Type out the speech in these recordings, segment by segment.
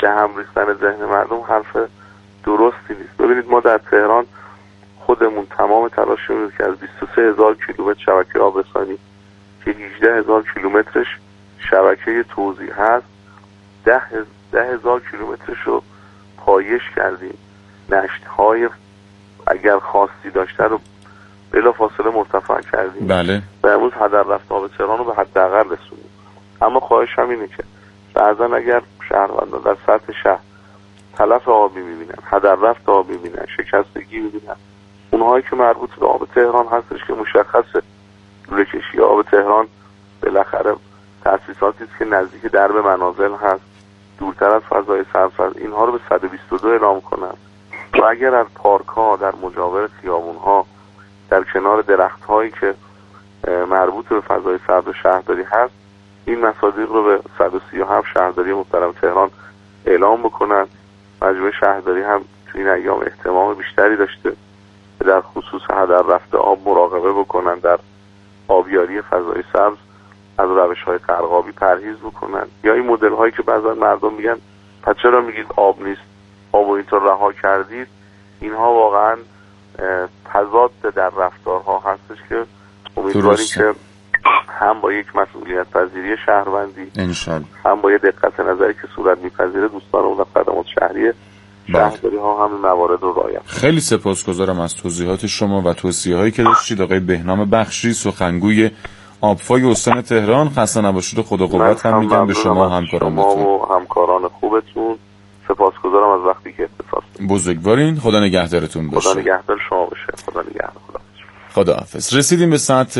به هم ریختن ذهن مردم حرف درستی نیست. ببینید ما در تهران خودمون تمام تلاشمون که از 23,000 کیلومتر شبکه آبرسانی که 18,000 کیلومترش شبکه توزیع هست 10,000 کیلومترش رو پایش کردیم. نشت‌های اگر خواستی داشته رو بلا فاصله مرتفع کردیم. بله. و امروز هدر رفت آب تهران رو به حداقل رسونیم. اما خواهش هم اینه که بعضا اگر شهروندان در سطح شهر تلف آب می‌بینن، هدر رفت آب می‌بینن، شکستگی می‌بینن، اونهایی که مربوط به آب تهران هستش که مشخصه لوله کشی آب تهران بالاخره تأسیساتی است که نزدیک درب منازل هست، دورتر از فضای سرسبز، اینها رو به 122 اعلام کنن و اگر از پارک‌ها در مجاور خیابون‌ها در کنار درخت‌هایی که مربوط به فضای سبز شهرداری هست این مصادیق رو به 137 شهرداری محترم تهران اعلام بکنن. مجموعه شهرداری هم تو این ایام اهتمام بیشتری داشته در خصوص هدر رفت آب مراقبه بکنن، در آبیاری فضای سبز از روش‌های غرق‌آبی پرهیز بکنن. یا این مدل‌هایی که بعضا مردم میگن پس چرا میگید آب نیست، آب رو اینطور رها کردید، اینها واقعا تضاد در رفتارها هستش که امیدواریم که هم با یک مسئولیت پذیری شهروندی انشالله هم با یک دقت نظری که صورت میپذیره دوستانمون در خدمات شهری شهرداری ها هم موارد رو رعایت. خیلی سپاسگزارم از توضیحات شما و توصیه‌هایی که داشتید. آقای بهنام بخشی، سخنگوی آبفای استان تهران، خسته نباشید و خدا قوت هم میگم به شما همکارانتون و همکاران خوبتون. سپاسگزارم از وقتی که اختصاص دادید. بزرگوارین. خدا نگهدارتون باشه. خدا نگهدار شما باشه. خدا نگهدار. خداحافظ. رسیدیم به ساعت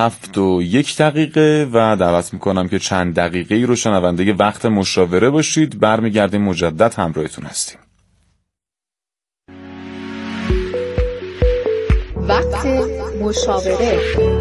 7:01 و دعوت میکنم که چند دقیقه‌ای رو شنونده وقت مشاوره باشید. برمیگردیم مجدد همراهتون هستیم. وقت مشاوره.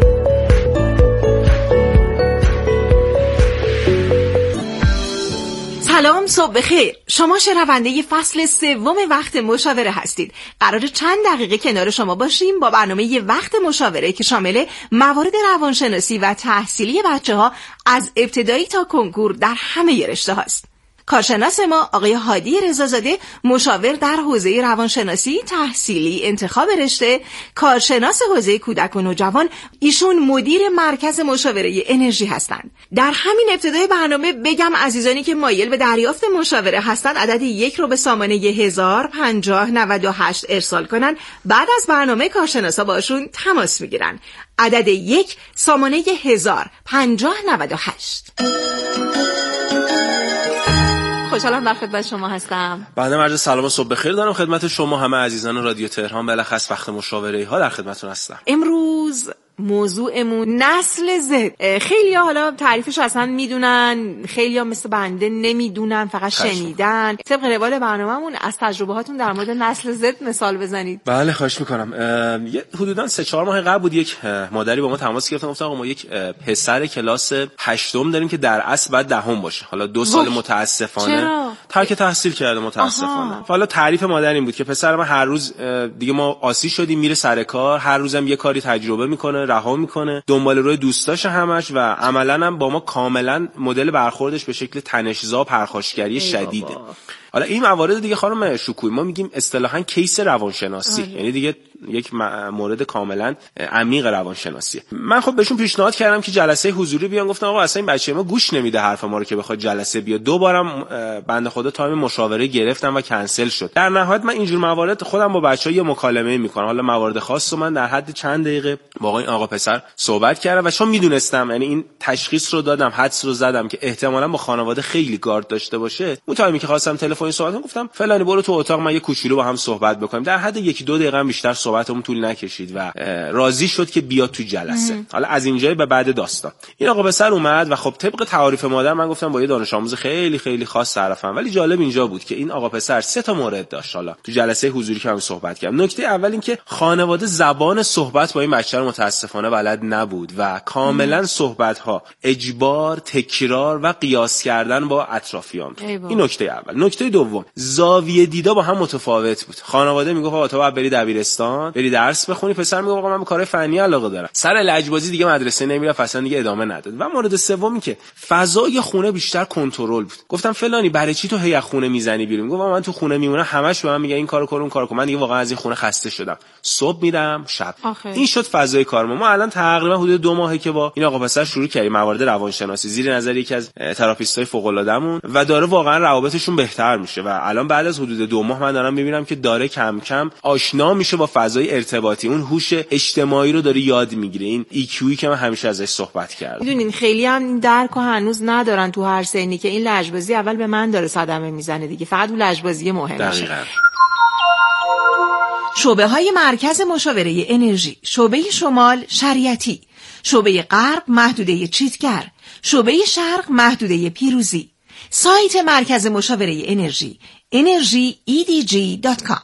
سلام، صبح بخیر. شما شنونده فصل 3 وقت مشاوره هستید. قراره چند دقیقه کنار شما باشیم با برنامه وقت مشاوره که شامل موارد روانشناسی و تحصیلی بچه‌ها از ابتدایی تا کنکور در همه رشته هاست. کارشناس ما آقای هادی رضازاده، مشاور در حوزه روانشناسی تحصیلی انتخاب رشته، کارشناس حوزه کودک و نوجوان، ایشون مدیر مرکز مشاوره انرژی هستند. در همین ابتدای برنامه بگم عزیزانی که مایل به دریافت مشاوره هستند عدد 1 رو به سامانه 105098 ارسال کنن. بعد از برنامه کارشناسا باشون تماس میگیرن. عدد 1 سامانه 105098. خوشحالم در خدمت شما هستم. بنده عرض سلام و صبح بخیر دارم خدمت شما همه عزیزان رادیو تهران. بالاخص وقت مشاوره ها در خدمتتون هستم. امروز موضوعمون نسل زد. خیلی‌ها حالا تعریفش اصلا میدونن، خیلی‌ها مثل بنده نمیدونن، فقط شنیدن. طبق روال برنامه‌مون از تجربه هاتون در مورد نسل زد مثال بزنید. بله خواهش میکنم. یه حدوداً 3-4 ماه قبل بود یک مادری با ما تماس گرفت، گفت آقا ما یک پسر کلاس 8م داریم که در اصل بعد 10م باشه. حالا 2 سال متاسفانه ترک تحصیل کرده متاسفانه. حالا تعریف مادر این بود که پسر من هر روز دیگه ما آسی شدیم، میره سر کار، هر روزم یه کاری تجربه میکنه، رها میکنه، دنبال روی دوستاش همش و عملاً هم با ما کاملا مدل برخوردش به شکل تنش‌زا پرخاشگری شدیده. حالا این موارد دیگه خانم شکوی ما میگیم اصطلاحاً کیس روانشناسی، یعنی دیگه یک مورد کاملا عمیق روانشناسی. من خب بهشون پیشنهاد کردم که جلسه حضوری بیان. گفتم آقا اصلا این بچه ما گوش نمیده حرف ما رو که بخواد جلسه بیاد. 2 بارم بنده خدا تایم مشاوره گرفتم و کنسل شد. در نهایت من اینجور موارد خودم با بچه‌ها یه مکالمه میکنم. حالا موارد خاص رو من در حد چند دقیقه با این آقا پسر صحبت کردم و چون میدونستم، یعنی این تشخیص رو دادم، حدس رو زدم که احتمالاً با خانواده خیلی گارد داشته باشه. اون تایمی که خواستم تلفنی صحبت کنم گفتم فلانی برو تو اتاق، من یه کوچولو با هم صحبت بکنیم. در حد 1-2 دقیقه بیشتر صحبتمون طول نکشید و راضی شد که بیاد تو جلسه. حالا از اینجای به بعد داستان این آقا پسر اومد و خب طبق تعاریف مادر من گفتم با یه دانش آموز خیلی خیلی خاص طرفم، ولی جالب اینجا بود که این آقا پسر 3 تا مورد داشت. حالا تو جلسه حضوری که هم صحبت کردم، نکته اول این که خانواده زبان صحبت با این بچه رو متاسفانه بلد نبود و کاملا صحبت‌ها اجبار، تکرار و قیاس کردن با اطرافیان. این نکته اول. نکته دوم، زاویه دیدا با هم متفاوت بود. خانواده میگفت آقا تو باید بری دبیرستان، بری درس بخونی، پسر میگفت آقا من به کار فنی علاقه دارم. سر لجبازی دیگه مدرسه نمیرفت، اصلا دیگه ادامه نداد. و مورد سومی که فضای خونه بیشتر کنترل بود. گفتم فلانی برای چی تو هی از خونه میزنی بیرون؟ گفتم من تو خونه میمونم، همش به من میگه این کارو کن اون کارو کن. من دیگه واقعا از این خونه خسته شدم. صبح میرم شب. این شد فضای کار ما. الان تقریبا حدود 2 ماهه که با این آقا پسر شروع کردیم موارد روانشناسی زیر نظر یکی از تراپیستای فوق العاده‌مون و داره واقعا روابطشون بهتر میشه و الان بعد از حدود 2 ماه من دارم میبینم که داره کم کم آشنا میشه با فضای ارتباطی، اون هوش اجتماعی رو داره یاد میگیره، این EQی که من همیشه ازش صحبت کردم. میدونین خیلی هم این درکو هنوز ندارن تو هر سنی که این لجبازی اول به من داره صدمه میزنه دیگه، فقط اون لجبازی مهمشه. شعبه‌های مرکز مشاوره انرژی: شعبه شمال شریعتی، شعبه غرب محدوده چیتگر، شعبه شرق محدوده پیروزی. سایت مرکز مشاوره انرژی energy.edg.com.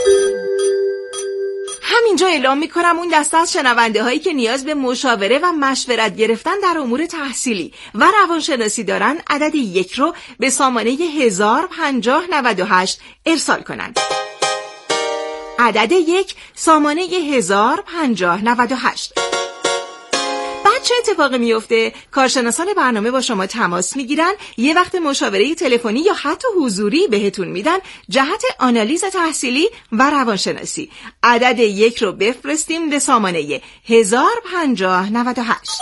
همینجا اعلام میکنم اون دسته از شنونده هایی که نیاز به مشاوره و مشورت گرفتن در امور تحصیلی و روانشناسی دارن عدد 1 رو به سامانه 105098 ارسال کنند. عدد 1 سامانه 105098. چه اتفاقی میفته؟ کارشناسان برنامه با شما تماس میگیرن، یه وقت مشاوره تلفنی یا حتی حضوری بهتون میدن جهت آنالیز تحصیلی و روانشناسی. عدد 1 رو بفرستیم به سامانه 105098.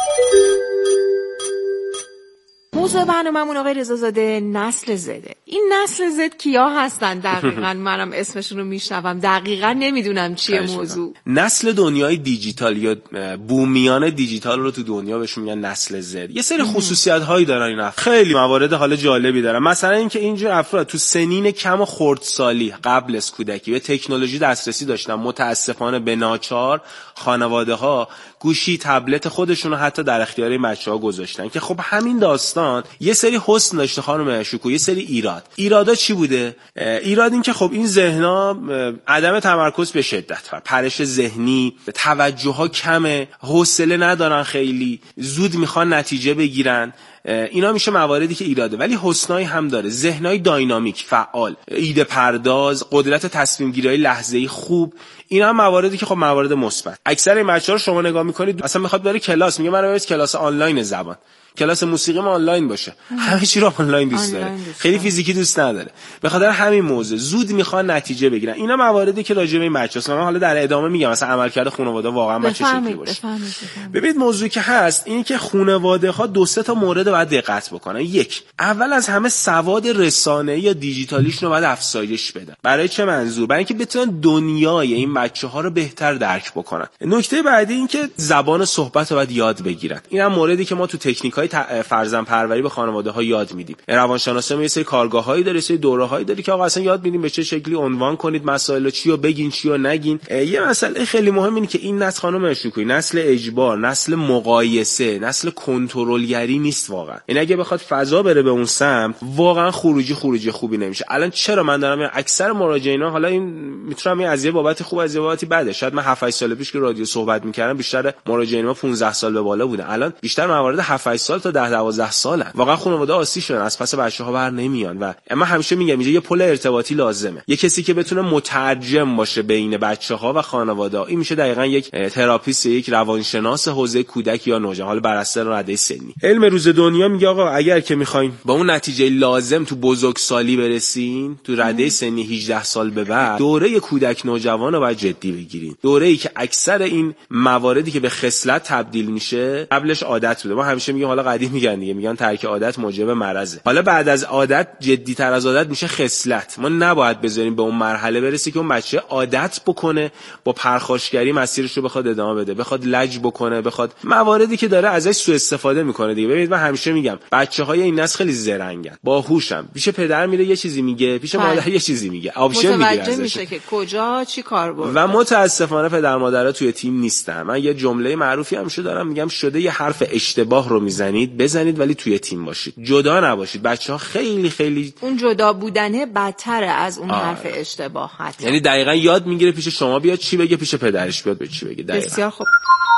موضوع برنامه‌مون آقای رضازاده نسل زده. این نسل زد کیا هستن دقیقاً؟ منم اسمشون رو میشنوم، دقیقاً نمیدونم چیه موضوع. نسل دنیای دیجیتال یا بومیان دیجیتال رو تو دنیا بهشون میگن نسل زد. یه سری خصوصیت هایی دارن اینا، خیلی موارد حال جالبی دارن. مثلا اینکه اینجور افراد تو سنین کم و خردسالی قبل از کودکی به تکنولوژی دسترسی داشتن. متاسفانه به ناچار خانواده‌ها گوشی، تبلت خودشون رو حتی در اختیار این بچه‌ها گذاشتن که خب همین داستان یه سری حسن داشته خانم شکوه، یه سری ایرادا چی بوده؟ ایراد این که خب این ذهن‌ها عدم تمرکز به شدت، پرش ذهنی، توجه‌ها کمه، حوصله ندارن، خیلی زود میخوان نتیجه بگیرن. اینا میشه مواردی که ایراده، ولی حسنایی هم داره. ذهنای داینامیک، فعال، ایده پرداز، قدرت تصمیم گیری لحظه‌ای خوب. اینا هم مواردی که خب موارد مثبت. اکثر این بچه‌ها رو شما نگاه می‌کنید مثلا میخواد بره کلاس، میگه من برم کلاس آنلاین زبان، کلاس موسیقی ما آنلاین باشه، همه چی رو آنلاین دوست داره، خیلی فیزیکی دوست نداره. به خاطر همین موضوع زود میخوان نتیجه بگیرن. اینا مواردی که راجع به این بچه‌ها من حالا در ادامه میگم مثلا عملکرد خانواده واقعا بچه شکلی باشه. ببینید موضوعی که هست اینه که خانواده‌ها 2-3 تا مورد باید دقت بکنن. 1، اول از همه سواد رسانه‌ای یا دیجیتالیشون رو باید افزایش بدن. برای چه منظور؟ برای اینکه بتونن دنیای این بچه‌ها رو بهتر درک بکنن. نکته بعدی این که زبان صحبت رو باید یاد بگیرن. اینم موردی که ما تو تکنیک‌های فرزند پروری به خانواده‌ها یاد میدیم. روانشناسا یه سری کارگاه‌هایی داره، یه سری دوره‌هایی داره که آقا اصلا یاد میدیم به چه شکلی عنوان کنید مسائل، چیو بگین چیو نگین. یه مسئله خیلی مهم اینه که این نسل خانم شکوی نسل اجبار، نسل مقایسه، نسل کنترلگری نیست واقعا. این اگه بخواد فضا بره به اون سمت واقعا خروجی خوبی نمیشه. الان چرا من دارم اکثر مراجعینا، حالا این میتونم این از یه بابت خوب از یه بابتی بده، شاید من 7-8 سال پیش که رادیو صحبت می‌کردم بیشتر مراجعینا 15 سال به بالا بودن، الان بیشتر موارد 7-8 سال تا 10-12 سالن. واقعا خانواده آسی شدن، از پس بچه‌ها بر نمیان. و اما همیشه میگم اینجا یه پل ارتباطی لازمه، یه کسی که بتونه مترجم باشه بین بچه‌ها و خانواده. این میشه دقیقاً یک تراپیست، یک روانشناس حوزه کودک یا نوجوان، حالا بر اساس رده سنی. علم روز دنیا میگه آقا اگر که میخواین با اون نتیجه لازم تو بزرگسالی برسین، تو رده سنی 18 سال به بعد دوره کودک نوجوان رو باید جدی بگیرین. دوره‌ای که اکثر این مواردی که به خصلت تبدیل میشه قبلش عادت بوده. ما همیشه میگیم، حالا قدیم میگن ترک عادت موجب مرضه. حالا بعد از عادت، جدی‌تر از عادت میشه خصلت. ما نباید بذاریم به اون مرحله برسه که اون بچه عادت بکنه با پرخاشگری مسیرش رو بخواد ادامه بده، بخواد لج بکنه، بخواد مواردی که داره ازش سوء استفاده میکنه دیگه. ببینید من همیشه میگم بچه‌های این نسل خیلی زرنگن، باهوشن. پیش پدر میره یه چیزی میگه، پیش مادر یه چیزی میگه، آپشن میگیره ازش، میشه که کجا چی کار برده. و متاسفانه پدر مادرها توی تیم نیستن. من یه جمله معروفی همیشه دارم میگم، شده یه حرف اشتباه رو میزنید بزنید ولی توی تیم باشید، جدا نباشید. بچه‌ها خیلی اون جدا بودنه بدتره از اون حرف اشتباه. یعنی دقیقاً یاد میگیره پیش شما بیاد چی بگه، پیش پدرش بیاد به چی بگه. بسیار خوب.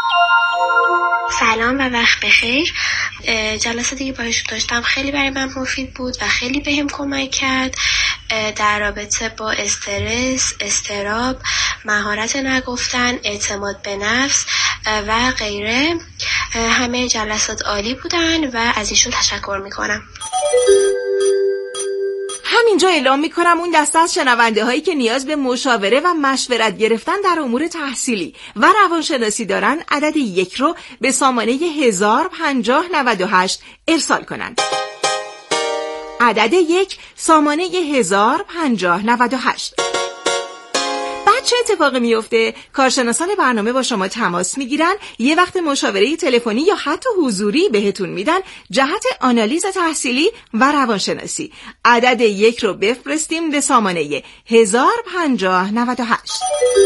سلام و وقت بخیر. جلسه دیگه باهاش داشتم، خیلی برای من مفید بود و خیلی بهم کمک کرد. در رابطه با استرس، اضطراب، مهارت نگفتن، اعتماد به نفس و غیره. همه جلسات عالی بودن و از ایشون تشکر میکنم. همینجا اعلام میکنم اون دسته از شنونده هایی که نیاز به مشاوره و مشورت گرفتن در امور تحصیلی و روانشناسی دارن عدد 1 رو به سامانه 105098 ارسال کنند. عدد 1 سامانه 105098. چه اتفاقی میفته؟ کارشناسان برنامه با شما تماس میگیرن، یه وقت مشاوره تلفنی یا حتی حضوری بهتون میدن جهت آنالیز تحصیلی و روانشناسی. عدد 1 رو بفرستیم به سامانه 105098.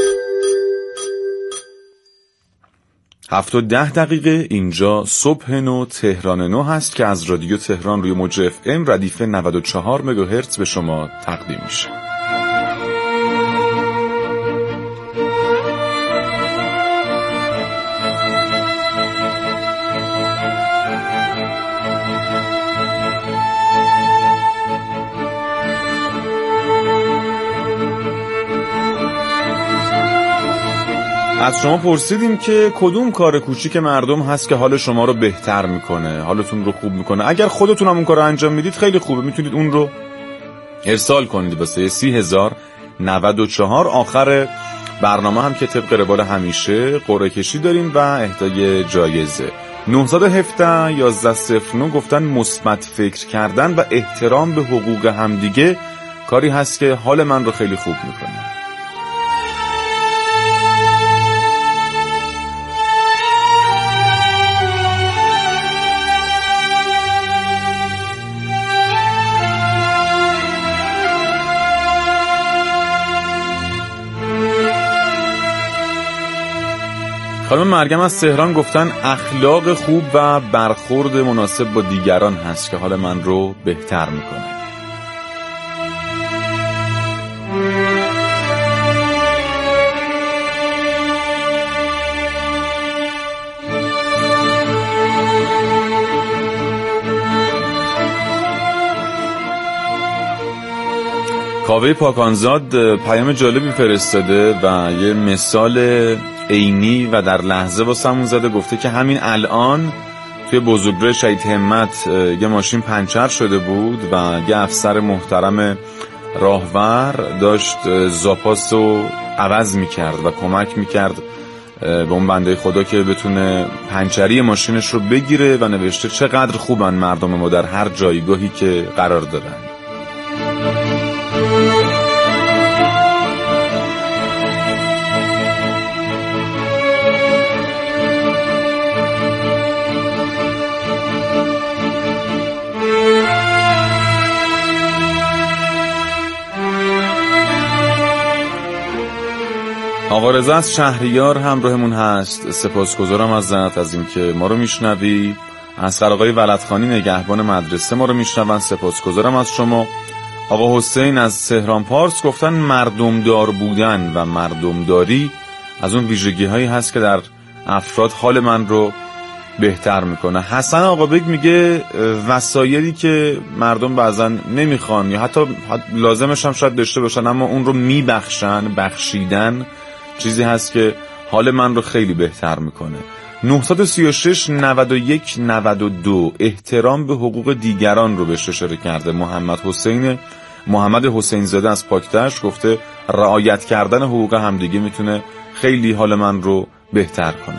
7:10 اینجا صبح نو تهران نو هست که از رادیو تهران روی موج FM ردیف 94 مگاهرتز به شما تقدیم میشه. از شما پرسیدیم که کدوم کار کوچیک مردم هست که حال شما رو بهتر میکنه، حالتون رو خوب میکنه. اگر خودتون هم اون کار رو انجام میدید خیلی خوبه، میتونید اون رو ارسال کنید واسه 30094. آخر برنامه هم که طبق روال همیشه قرعه کشی داریم و اهدای جایزه. 917 1109 گفتن مثبت فکر کردن و احترام به حقوق همدیگه کاری هست که حال من رو خیلی خوب میکنه. خانم مریم از تهران گفتن اخلاق خوب و برخورد مناسب با دیگران هست که حال من رو بهتر میکنه. کاوه پاکانزاد پیام جالبی فرستاده و یه مثال عینی و در لحظه واسمون زده. گفته که همین الان توی بزرگراه شهید همت یه ماشین پنچر شده بود و یه افسر محترم راهور داشت زاپاس رو عوض میکرد و کمک میکرد به اون بنده خدا که بتونه پنچری ماشینش رو بگیره و نوشته چقدر خوبن مردم ما در هر جایگاهی که قرار دارن. آقا رضا از شهریار همراهمون هست. سپاسگزارم ازت از اینکه ما رو میشنوی. از آقای ولدخانی نگهبان مدرسه ما رو میشنون، سپاسگزارم از شما. آقا حسین از تهران پارس گفتن مردمدار بودن و مردمداری از اون ویژگی هایی هست که در افراد حال من رو بهتر میکنه. حسن آقا بگ میگه وسایلی که مردم بعضا نمیخوان یا حتی لازمش هم شاید داشته باشن اما اون رو میبخشن، بخشیدن چیزی هست که حال من رو خیلی بهتر میکنه. 936 91 92 احترام به حقوق دیگران رو بهش اشاره کرده. محمد حسین زاده از پاکتش گفته رعایت کردن حقوق همدیگه میتونه خیلی حال من رو بهتر کنه.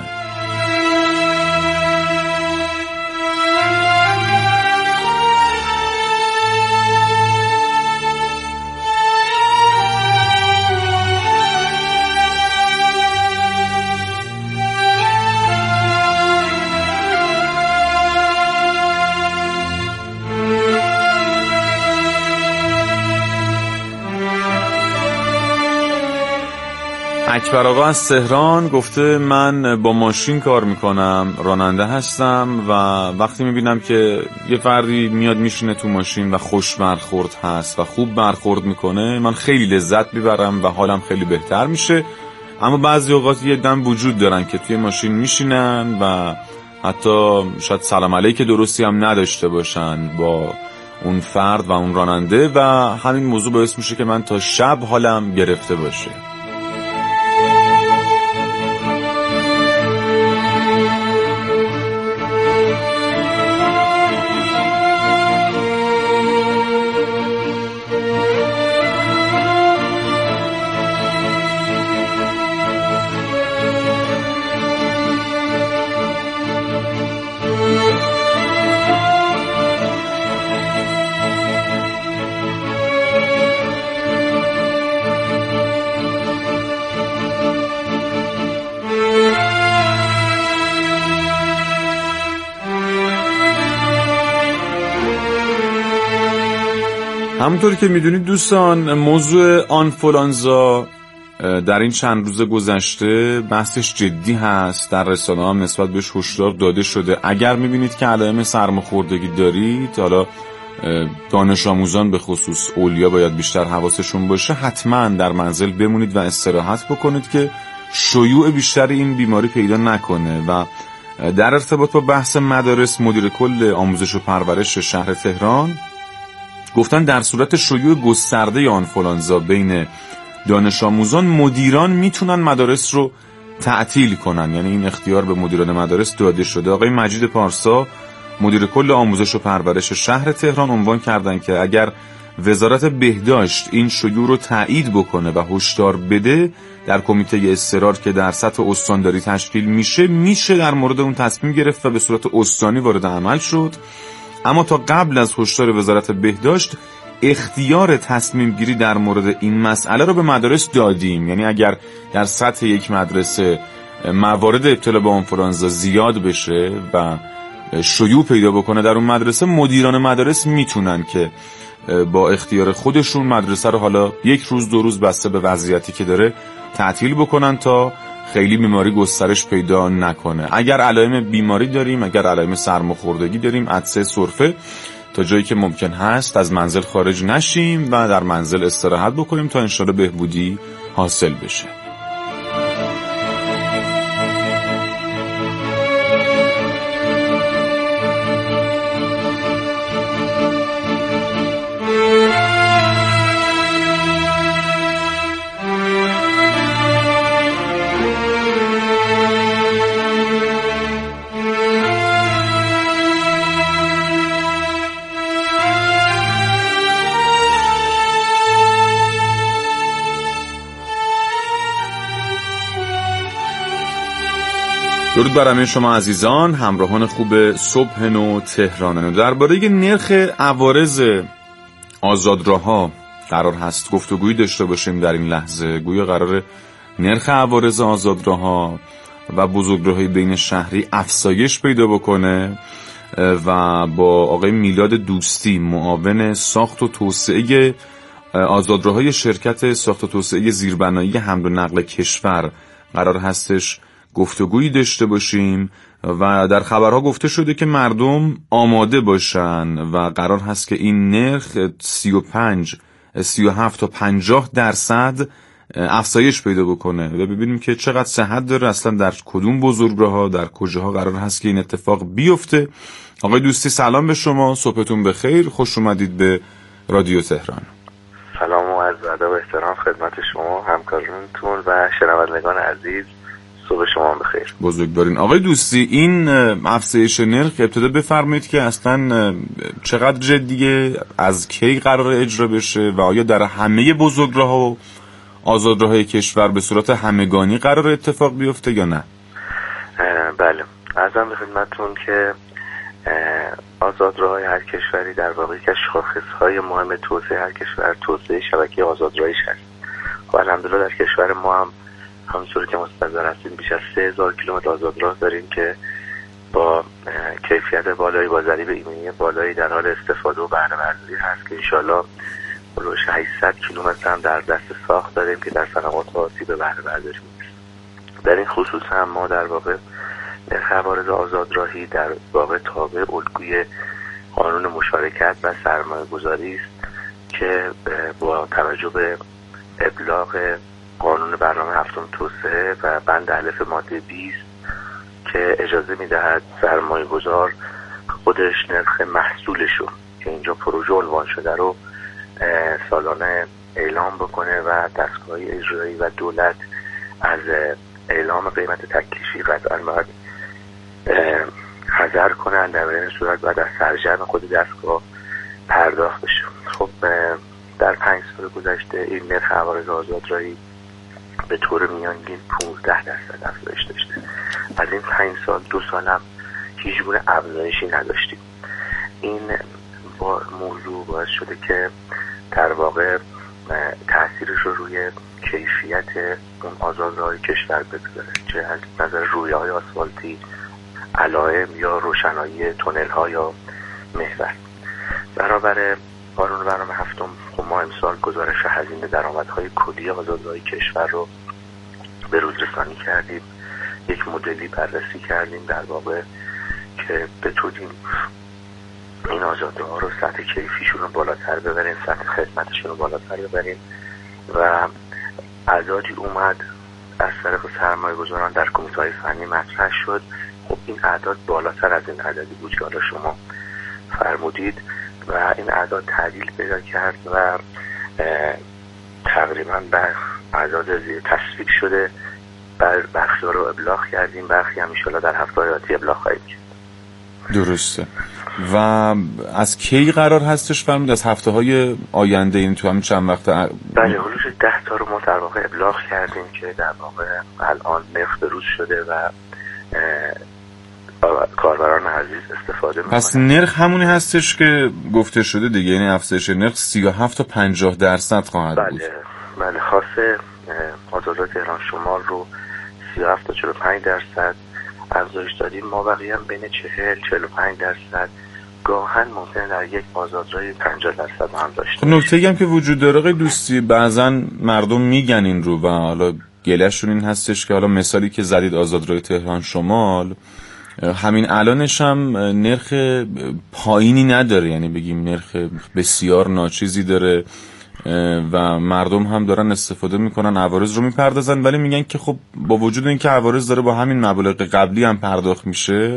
اکبر آقا از تهران گفته من با ماشین کار میکنم، راننده هستم و وقتی میبینم که یه فردی میاد میشینه تو ماشین و خوش برخورد هست و خوب برخورد میکنه من خیلی لذت میبرم و حالم خیلی بهتر میشه. اما بعضی اوقات یه دم وجود دارن که توی ماشین میشینن و حتی شاید سلام علیک درستی هم نداشته باشن، با اون فرد و اون راننده و همین موضوع باعث میشه که من تا شب حالم گرفته باشه. همونطور که میدونید دوستان، موضوع آنفولانزا در این چند روز گذشته بحثش جدی هست. در رسانه‌ها هم نسبت بهش هشدار داده شده. اگر میبینید که علائم سرماخوردگی دارید، حالا دانش آموزان به خصوص اولیا باید بیشتر حواسشون باشه، حتما در منزل بمونید و استراحت بکنید که شیوع بیشتر این بیماری پیدا نکنه. و در ارتباط با بحث مدارس، مدیر کل آموزش و پرورش شهر تهران گفتن در صورت شیوع گسترده آنفولانزا بین دانش آموزان، مدیران میتونن مدارس رو تعطیل کنن. یعنی این اختیار به مدیران مدارس داده شده. آقای مجید پارسا مدیر کل آموزش و پرورش شهر تهران عنوان کردن که اگر وزارت بهداشت این شیوع رو تایید بکنه و هشدار بده، در کمیته اضطرار که در سطح استانداری تشکیل میشه در مورد اون تصمیم گرفت و به صورت استانی وارد عمل شد. اما تا قبل از هشدار وزارت بهداشت اختیار تصمیم گیری در مورد این مسئله رو به مدارس دادیم. یعنی اگر در سطح یک مدرسه موارد ابتلا به آنفولانزا زیاد بشه و شیوع پیدا بکنه در اون مدرسه، مدیران مدارس میتونن که با اختیار خودشون مدرسه رو حالا یک روز دو روز بسته به وضعیتی که داره تعطیل بکنن تا خیلی بیماری گسترش پیدا نکنه. اگر علائم بیماری داریم، اگر علائم سرماخوردگی داریم، عطسه، سرفه، تا جایی که ممکن هست از منزل خارج نشیم و در منزل استراحت بکنیم تا انشالله بهبودی حاصل بشه. درود بر همه شما عزیزان، همراهان خوب صبح نو تهران. درباره نرخ عوارض آزادراه‌ها قرار هست گفتگویی داشته باشیم در این لحظه. گویا قرار نرخ عوارض آزادراه‌ها و بزرگراه‌های بین شهری افزایش پیدا بکنه و با آقای میلاد دوستی، معاون ساخت و توسعه آزادراه‌های شرکت ساخت و توسعه زیربنایی حمل و نقل کشور قرار هستش گفتگویی داشته باشیم. و در خبرها گفته شده که مردم آماده باشن و قرار هست که این نرخ 35 37 تا 50% افزایش پیدا بکنه و ببینیم که چقدر صحت داره، اصلا در کدوم بزرگراه‌ها، در کجاها قرار هست که این اتفاق بیفته. آقای دوستی سلام به شما، صبحتون بخیر، خوش اومدید به رادیو تهران. سلام و عرض ادب و احترام خدمت شما، همکارانتون و شنوندگان عزیز. صبح شما بخیر. بزرگوارین. آقای دوستی، این افزایش نرخ ابتدا بفرمایید که اصلا چقدر جدیه، از کی قرار اجرا بشه و آیا در همه بزرگراه‌ها و آزادراه‌های کشور به صورت همگانی قرار اتفاق بیفته یا نه؟ بله، عرضم به خدمتتون که آزادراه‌های هر کشوری در واقع که شاخص‌های مهم توسعه هر کشور توسعه شبکه آزادراهیش هست. و الحمدلله در کشور ما هم همونطوری که مستحضر هستیم بیش از 3000 کیلومتر آزادراه داریم که با کیفیت بالایی، با ضریب ایمنی بالایی در حال استفاده و بهره برداری هست که انشالله بلوش 800 کیلومتر هم در دست ساخت داریم که در سنوات آتی به بهره برداری میرسیم. در این خصوص هم ما در واقع نرخ عوارض آزادراهی در واقع تابع الگوی قانون مشارکت و سرمایه گذاری است که با توجه به ابلاغ قانون برنامه هفتم توسعه و بند الف ماده 20 که اجازه میدهد سرمایه گذار خودش نرخ محصولشو، که اینجا پروژه عنوان شده رو سالانه اعلام بکنه و دستگاه‌های اجرایی و دولت از اعلام قیمت تکلیفی قطعا باید حذر کنن. در این صورت باید از سرجم خود دستگاه پرداخت بشه. خب در 5 سال گذشته این نرخ عوارض آزادرایی به طور میانگین 15% افزایش داشته. از این 5 سال 2 سال هم هیچ گونه افزایشی نداشتیم. این موضوع باعث شده که در واقع تأثیرش رو روی کیفیت اون آزادراه کشور بگذاره، چه از نظر رویه‌های آسفالتی، علائم یا روشنایی تونل ها یا محور. برابر قانون برنامه هفتم خب ما امسال گزارش هزینه درآمدهای کلی آزادراه کشور رو به روز رسانی کردیم. یک مدلی بررسی کردیم در واقع که بتونیم این آزادراه رو سطح کیفیشون رو بالاتر ببریم، سطح خدمتشون رو بالاتر ببریم و اعدادی اومد از طرف سرمایه گذاران در کمیته‌های فنی مطرح شد. خب این اعداد بالاتر از این عددی بود که حالا شما فرمودید و این اعداد تعدیل پیدا کرد و تقریبا به اعداد زیر تصویب شده. برخی رو ابلاغ کردیم، برخی هم انشالله در هفته‌های آتی ابلاغ خواهیم کرد. درسته. و از کی قرار هستش فرمود؟ از هفته‌های آینده، این تو همین چند وقت بله، حدود 10 تا رو ما در واقع ابلاغ کردیم که در واقع الان نرخ به روز شده و کاربران عزیز استفاده می‌کنن. پس نرخ همونی هستش که گفته شده دیگه، یعنی افزایش نرخ 37 تا 50% خواهد بود. بله، خاصه آزادراه تهران شمال رو 37 تا 45% افزایش دادیم. ما بقیه هم بین 40-45%، گاهن ممکنه در یک آزادراه 50% هم داشته. نکته‌ای هم که وجود داره آقای دوستی، بعضا مردم میگن این رو و حالا گلهشون این هستش که حالا مثالی که زدید آزادراه تهران شمال همین الانش هم نرخ پایینی نداره، یعنی بگیم نرخ بسیار ناچیزی داره و مردم هم دارن استفاده میکنن، عوارض رو میپردازن، ولی میگن که خب با وجود اینکه عوارض داره با همین مبالغ قبلی هم پرداخت میشه،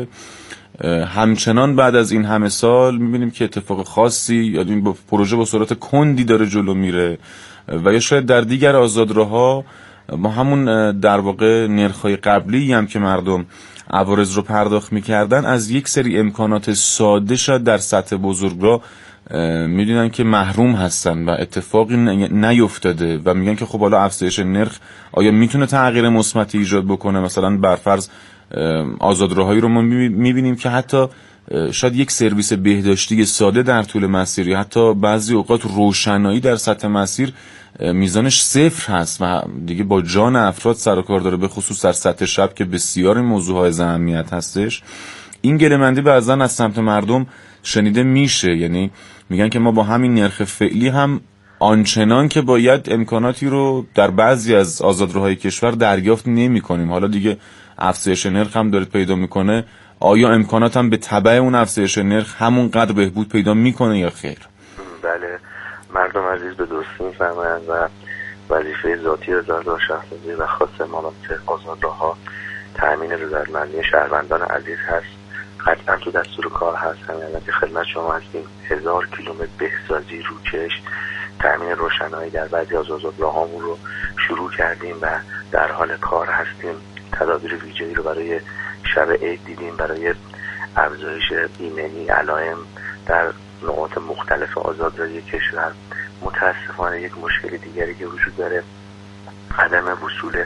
همچنان بعد از این همه سال میبینیم که اتفاق خاصی، یعنی این پروژه با سرعت کندی داره جلو میره و یا شاید در دیگر آزادراه‌ها ما همون در واقع نرخ‌های قبلی هم که مردم عوارض رو پرداخت میکردن از یک سری امکانات ساده شد در سطح بزرگراه میدونن که محروم هستن و اتفاقی نیفتاده و میگن که خب حالا افزایش نرخ آیا میتونه تغییر مثبتی ایجاد بکنه؟ مثلا برفرض آزادراهایی رو ما میبینیم که حتی شاید یک سرویس بهداشتی ساده در طول مسیر یا حتی بعضی اوقات روشنایی در سطح مسیر میزانش 0 هست و دیگه با جان افراد سر و کار داره، به خصوص در سطح شب که بسیار این موضوعهای اهمیت هستش. این گله‌مندی بعضن از سمت مردم شنیده میشه، یعنی میگن که ما با همین نرخ فعلی هم آنچنان که باید امکاناتی رو در بعضی از آزادراه‌های کشور دریافت نمی‌کنیم. حالا دیگه افزایش نرخ هم داره پیدا میکنه، آیا امکانات هم به تبع اون افزایش نرخ همون قدر بهبود پیدا میکنه یا خیر؟ بله، مردم عزیز به درستی میفهمند و وظیفه ذاتی وزارت شهرسازی و خاص امانات آزادراه‌ها تأمین رضایتمندی شهروندان عزیز هست. قطعا تو دستور کار هست. همین که خدمت شما هستیم 1000 کیلومتر بهسازی روکش، تأمین روشنایی در بعضی از آزادراه‌هامون رو شروع کردیم و در حال کار هستیم. تدابیر ویژه‌ای رو برای شب عید دیدیم برای افزایش ایمنی علائم در نقاط مختلف آزادراهی کشور. متاسفانه یک مشکل دیگری که وجود داره عدم وصول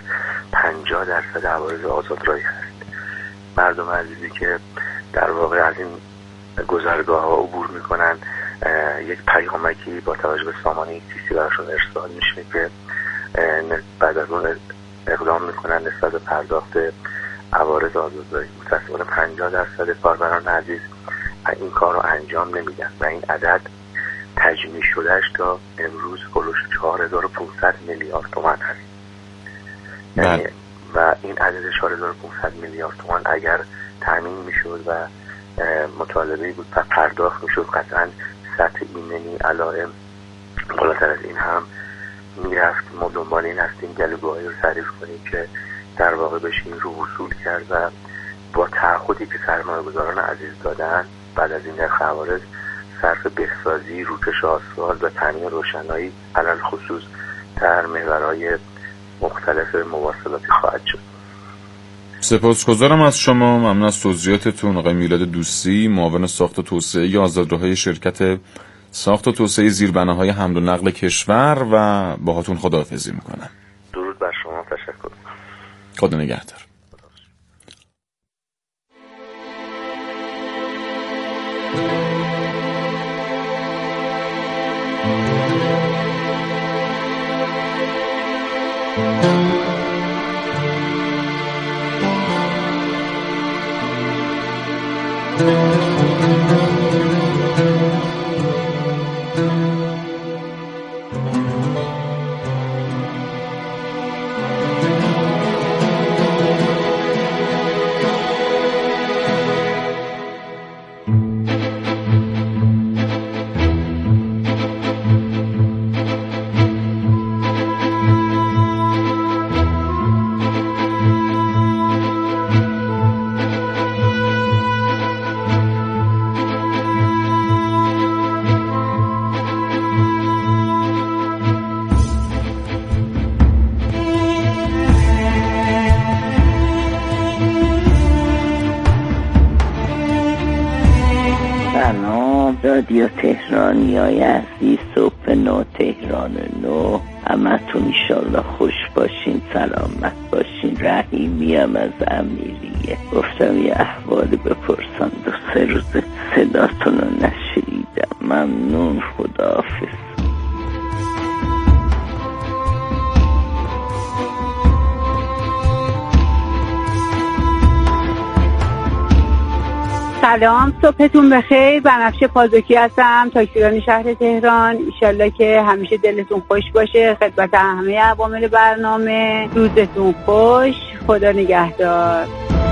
50% عوارض آزادراهی هست. مردم عزیزی که در واقع از این گذرگاه ها عبور میکنن یک پیامکی با توجه به سامانه تیسی براشون ارسال میشه که بعد از اون اقدام میکنن نسبت به پرداخت عوارض آزادراهی. متاسفانه 50% کاربران عزیز این کار رو انجام نمیدن و این عدد تجمیع شدهش تا امروز کلوش 4500 میلیارد تومان هست. یعنی و این عدد 4500 میلیارد تومان اگر تامین میشد و مطالبه بود و پرداخت میشد، قطعا سطح ایمنی علائم بالاتر از این هم میرفت. ما دنبال این هستیم گلوگاهی رو تعریف کنیم که در واقع بشه این رو وصول کرد و با تعهدی که سرمایه‌گذاران عزیز دادن بعد از این نرخ عوارض صرف بهسازی روکش آسفالت و تامین روشنایی علل خصوص در محورهای مختلف مواصلاتی خواهد شد. سپاسگزارم از شما. ممنون از توضیحاتتون. آقای میلاد دوستی، معاون ساخت و توسعه آزادراهای شرکت ساخت و توسعه زیربناهای حمل و نقل کشور و باهاتون خداحافظی میکنم. درود بر شما، تشکر. خدا نگهدار. رادیو تهرانیای عزیز، صبح نو تهران نو، همتون ایشالله خوش باشین، سلامت باشین. رحیمیم از امیریه. گفتم یه احوالی بپرسم، 2-3 روز صداتون رو نشنیدم. ممنون، خداحافظ. سلام، صبحتون بخیر. بنفشه پازوکی هستم، تاکسیرانی شهر تهران. ایشالله که همیشه دلتون خوش باشه. خدمت همه عوامل برنامه، روزتون خوش. خدا نگهدار.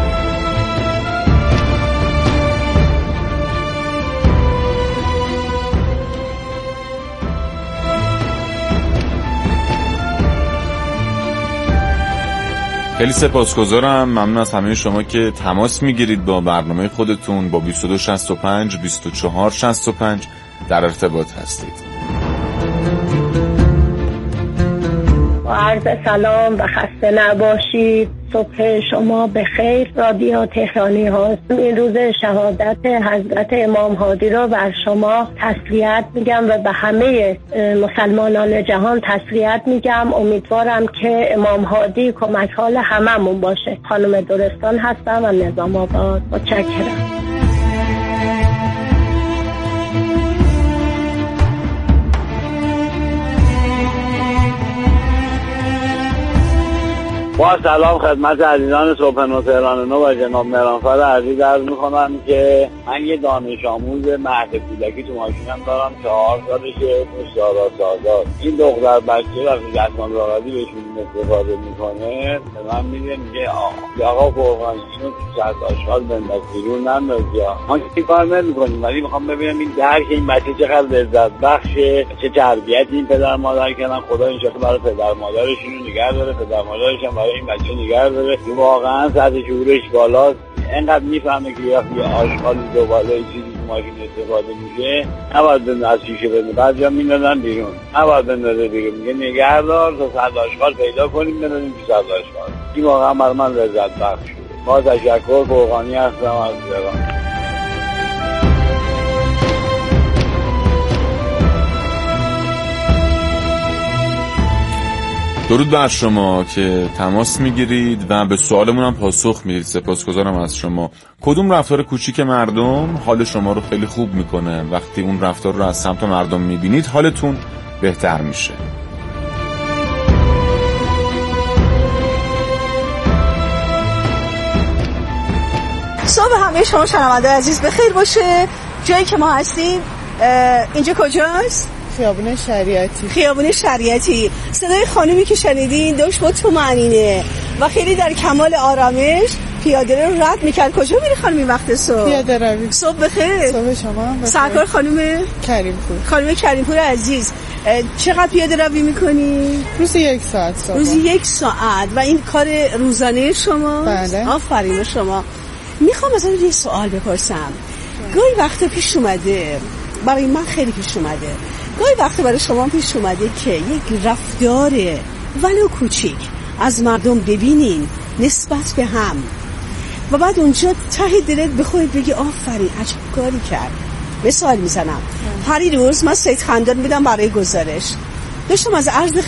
خیلی سپاسگزارم. ممنون از همه شما که تماس میگیرید با برنامه خودتون. با 2265 2465 در ارتباط هستید. با عرض سلام و خسته نباشید. صبح شما بخیر. رادیو تهرانی هاست. این روز شهادت حضرت امام هادی رو بر شما تسلیت میگم و به همه مسلمانان جهان تسلیت میگم. امیدوارم که امام هادی کمک حال هممون باشه. خانم درستان هستم و نظام آباد. متشکرم. با سلام خدمت عزیزان صبح نو تهران نو و جناب مهرانفر عزیز عرض میکنم که من یه دانش آموز مهد کودکی تو ماشینم دارم، 4 سالشه، مشتاق سازاد. این دختر بچه وقتی دستمال راغدی بهشون استفاده میکنه به من میگه آقا قربان اینو تو سطح آشغال بنداز بیرون ننداز. ما که کار نمیکنیم، ولی میخوام ببینم این درک این بچه چقدر لذت بخشه، چه تربیتی این پدر مادر کردن. خدا انشالله برای پدر مادرشون رو نگه داره، پدر مادرش هم برای این بچه نگه داره. واقعا سطح شعورش بالاست، اینقدر میفهمه که یه آشغال دوباره چیزی تو ماشین استفاده میشه نباید بندازه از شیشه بندازه. بعضی هم میندازن بیرون، نباید بندازه دیگه. میگه نگه دار تا سطح آشغال پیدا کنیم بندازیم تو سطح آشغال. این واقعا برای من لذت بخش شده. با تشکر، فرقانی هستم از ایران. درود بر شما که تماس میگیرید و به سوالمون هم پاسخ میدید. سپاسگزارم از شما. کدوم رفتار کوچیک مردم حال شما رو خیلی خوب میکنه؟ وقتی اون رفتار رو از سمت مردم میبینید حالتون بهتر میشه. صبح همه شما شنونده عزیز بخیر باشه. جایی که ما هستیم اینجا کجاست؟ خیابون شریعتی. خیابون شریعتی. صدای خانومی که شنیدین داشت با طمأنینه و خیلی در کمال آرامش پیاده رو رد میکرد. کجا میری خانم این وقت صبح؟ پیاده روی. صبح بخیر. صبح شما هم بخیر. سرکار خانم کریمپور. خانم کریمپور عزیز، چقدر پیاده روی میکنی؟ روزی 1 ساعت صبح. روزی 1 ساعت. و این کار روزانه شما؟ بله. آفرین شما. میخوام ازت یه سوال بپرسم. گاهی وقتا پیش اومده برای من خیلی پیش اومده. گاهی وقت برای شما پیش اومده که یک رفتار ولو کوچیک از مردم ببینین نسبت به هم و بعد اونجا ته دلت بخوای بگی آفرین عجب کاری کرد. مثال میزنم، هر روز من سید خندان میدم برای گزارش، داشتم از عرض